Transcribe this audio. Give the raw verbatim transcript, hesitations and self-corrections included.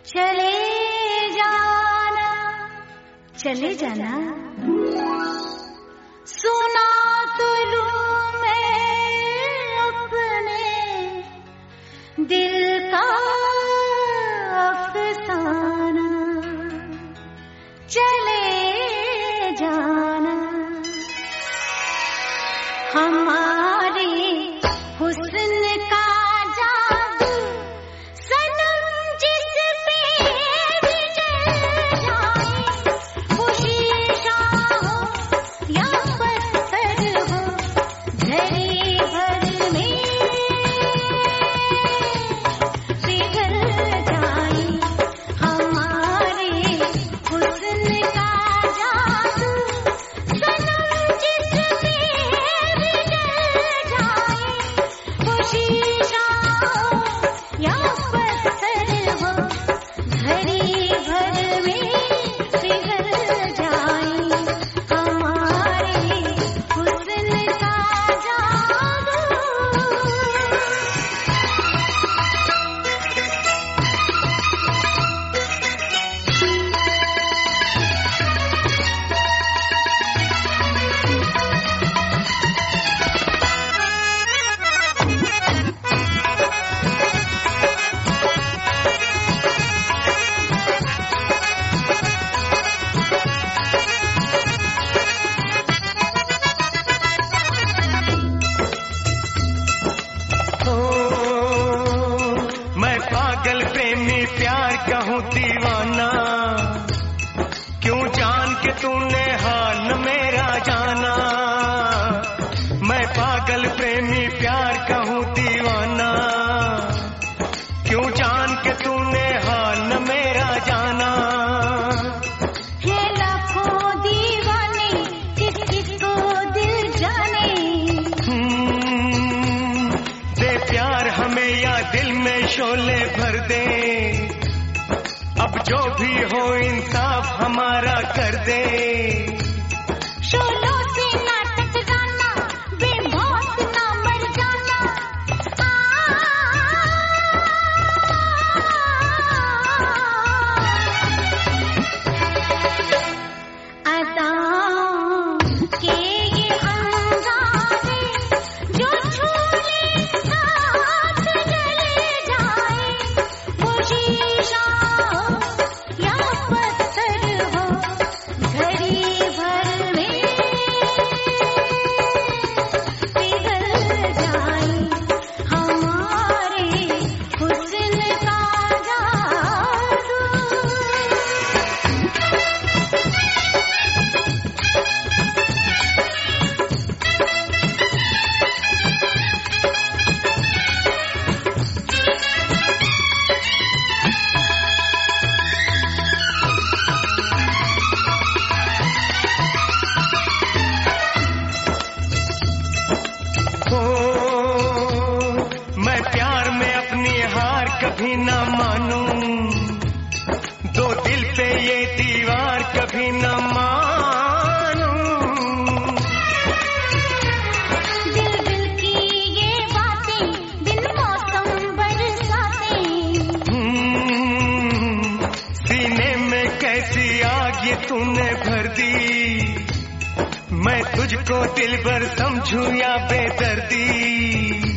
चले जाना चले जाना सुना तो लूं मैं अपने दिल का अफसाना। चले जाना हमारे हुस्न का जादू सनम जिस पे भी जल जाए, वो शीशा हो या पत्थर हो घड़ी भर में पिघल जाए। हमारे हुस्न का जादू सनम जिस पे भी जल जाए, वो शीशा हो या पत्थर हो घड़ी भर में पिघल जाए। हमारे हुस्न का जादू। मैं पागल प्रेमी प्यार कहूँ दीवाना, क्यों जान के तूने हाल मेरा जाना। मैं पागल प्रेमी प्यार कहूँ दीवाना, क्यों जान के तूने हाल मेरा जाना। है लाखों दीवाने किस किस को दिल जाने, हम्म, दे प्यार हमें या दिल में शोले भर दे। अब जो भी हो इंसाफ हमारा कर दे। शोलों से ना टकराना, बेमौत ना मर जाना। अदाओं के ये अंदाज़े जो छू ले साथ जले जाए, वो शीशा हो या पत्थर हो घड़ी भर में पिघल जाए। हमारे हुस्न का जादू। हो मैं प्यार में अपनी हार कभी ना मानूं, दो दिल पे ये दीवार कभी ना मानूं। दिल दिल की ये बातें दिन मौसम बरसाते, हम्म, सीने में कैसी आग ये तूने भर दी। मैं तुझको दिल भर समझूं या बेदर्दी।